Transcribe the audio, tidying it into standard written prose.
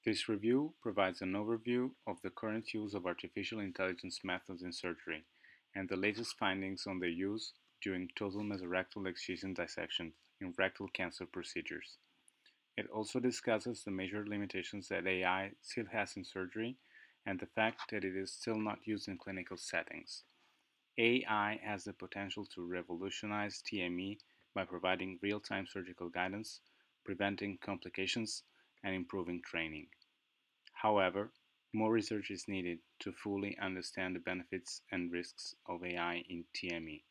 This review provides an overview of the current use of artificial intelligence methods in surgery and the latest findings on their use during total mesorectal excision dissection in rectal cancer procedures. It also discusses the major limitations that AI still has in surgery and the fact that it is still not used in clinical settings. AI has the potential to revolutionize TME by providing real time surgical guidance, preventing complications, and improving training. However, more research is needed to fully understand the benefits and risks of AI in TME.